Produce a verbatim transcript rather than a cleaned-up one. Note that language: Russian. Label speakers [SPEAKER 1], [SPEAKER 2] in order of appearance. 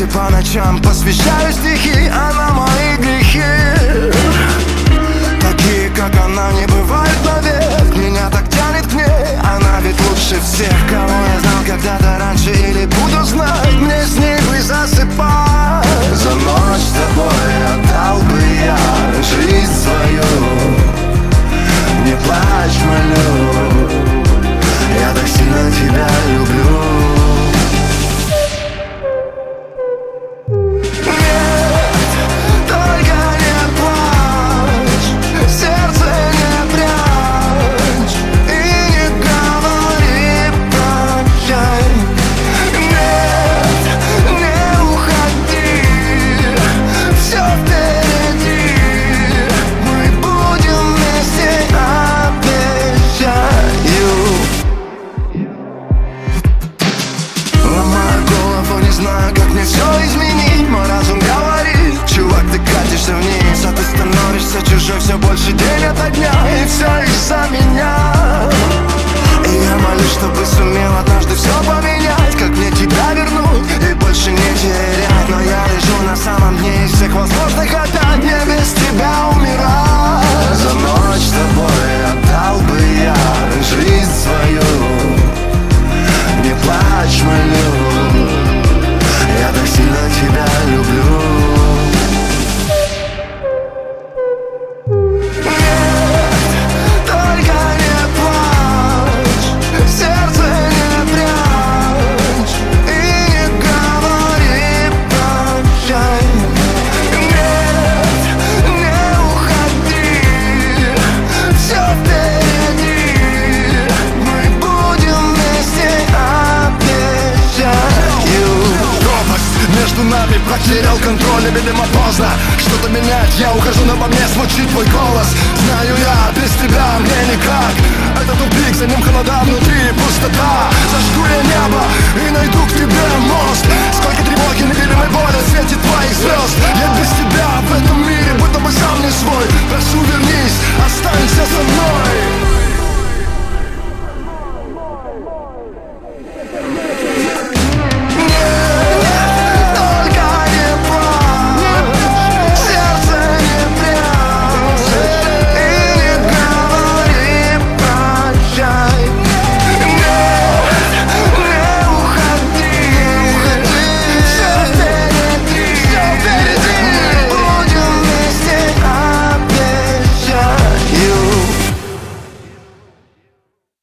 [SPEAKER 1] кровати по ночам посвящаю стихи, а на мои грехи. Такие, как она, не бывают навек. Меня так тянет к ней, она ведь лучше всех, кого я знал когда-то раньше или буду знать. Мне с ней бы засыпать. За ночь с тобой отдал бы я жизнь свою. Не плачь, молю, я так сильно тебя люблю. Чужой все больше день ото дня, и все из-за меня. И я молюсь, чтобы сумел однажды все поменять. Как мне тебя вернуть и больше не терять. Но я лежу на самом дне из всех возможных опять. Мне без тебя умирать. За ночь с тобой отдал бы я жизнь свою. Не плачь, молю, я так сильно тебя люблю. Потерял контроль, и, видимо, поздно что-то менять, я ухожу, но во мне звучит твой голос. Знаю я, без тебя мне никак. Это тупик, за ним холода, внутри пустота.